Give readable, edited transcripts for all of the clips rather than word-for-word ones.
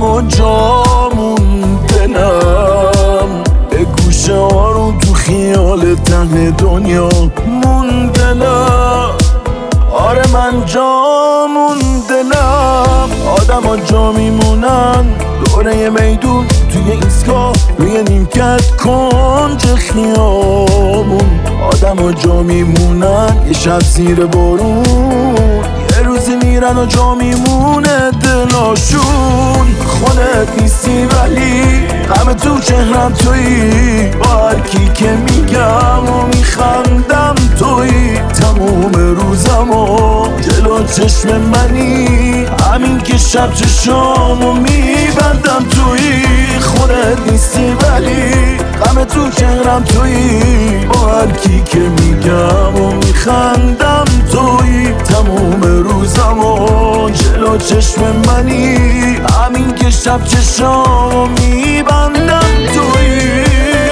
و جامون دلم به گوشه آروم تو خیال ته دنیا موندنم. آره من جامون دلم. آدم ها جا میمونن دوره میدون توی ایستگاه روی نیمکت کنج خیابون. آدم ها جا میمونن یه شب زیر بارون، یه روزی میرن و جا میمونه دلاشون. خودت نیستی ولی غم تو چهرم تویی، با هر کی که میگم و میخندم تویی. تموم روزم و جلو چشم منی، همین که شب چشامو میبندم تویی. خودت نیستی ولی غم تو چهرم تویی، با هر کی که میگم و میخندم تویی. تموم روزم و جلو چشم منی، همین که شب چشامو میبندم تویی.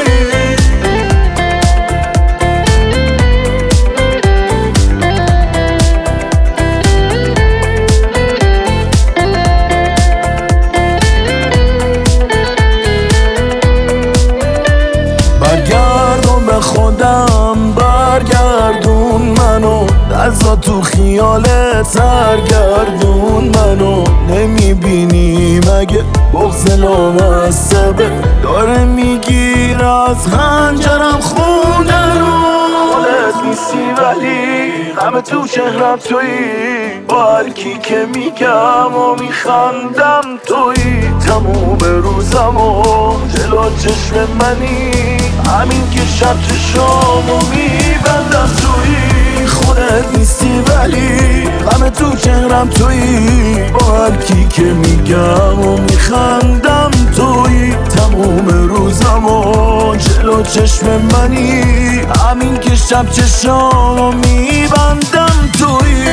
برگردون به خودم، برگردون منو، نزا تو خیالت سرگردون منو. نمیبینی مگه بغض لامصبه داره میگیر از هنجرم خونه رو. خودت نیستی ولی غم تو چهرم تویی، با هر کی که میگم و میخندم تویی. تموم روزم و جلو چشم منی، همین که شب چشامو میبندم تویی. خودت نیستی ولی غم تو چهرم تویی، با هر کی که میگم و میخندم تویی. تموم روزم و جلو چشم منی، همین که شب چشامو میبندم تویی.